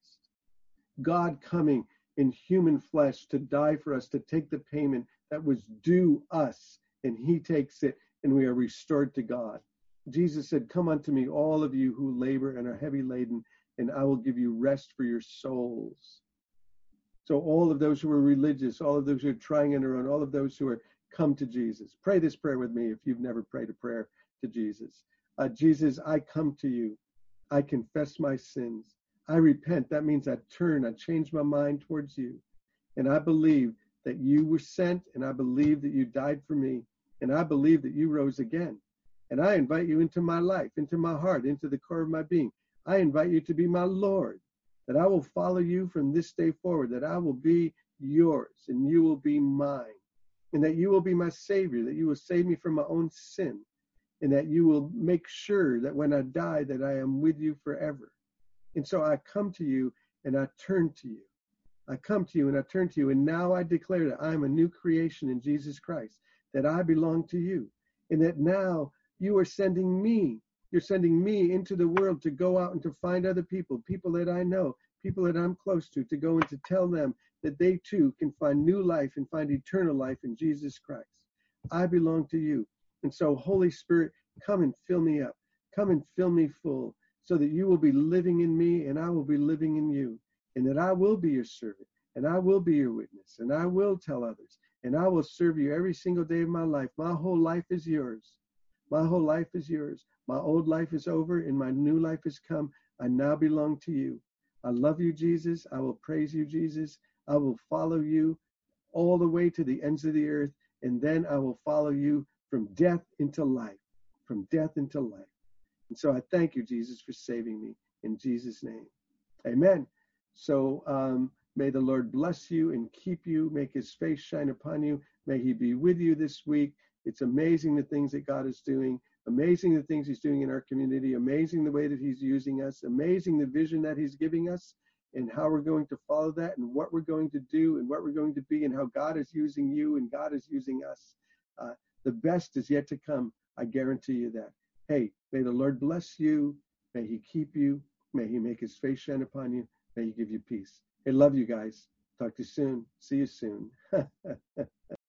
B: God coming in human flesh to die for us, to take the payment that was due us, and he takes it, and we are restored to God. Jesus said, come unto me, all of you who labor and are heavy laden, and I will give you rest for your souls. So all of those who are religious, all of those who are trying on their own, all of those who are come to Jesus. Pray this prayer with me if you've never prayed a prayer to Jesus. Jesus, I come to you. I confess my sins. I repent. That means I turn. I change my mind towards you. And I believe that you were sent, and I believe that you died for me, and I believe that you rose again. And I invite you into my life, into my heart, into the core of my being. I invite you to be my Lord, that I will follow you from this day forward, that I will be yours and you will be mine, and that you will be my Savior, that you will save me from my own sin, and that you will make sure that when I die that I am with you forever. And so I come to you and I turn to you. I come to you and I turn to you, and now I declare that I am a new creation in Jesus Christ, that I belong to you, and that now you are sending me. You're sending me into the world to go out and to find other people, people that I know, people that I'm close to go and to tell them that they too can find new life and find eternal life in Jesus Christ. I belong to you. And so, Holy Spirit, come and fill me up. Come and fill me full, so that you will be living in me and I will be living in you, and that I will be your servant, and I will be your witness, and I will tell others, and I will serve you every single day of my life. My whole life is yours. My whole life is yours. My old life is over, and my new life has come. I now belong to you. I love you, Jesus. I will praise you, Jesus. I will follow you all the way to the ends of the earth, and then I will follow you from death into life, from death into life. And so I thank you, Jesus, for saving me in Jesus' name. Amen. So may the Lord bless you and keep you, make his face shine upon you. May he be with you this week. It's amazing the things that God is doing, amazing the things he's doing in our community, amazing the way that he's using us, amazing the vision that he's giving us, and how we're going to follow that, and what we're going to do, and what we're going to be, and how God is using you and God is using us. The best is yet to come. I guarantee you that. Hey, may the Lord bless you. May he keep you. May he make his face shine upon you. May he give you peace. Hey, love you guys. Talk to you soon. See you soon.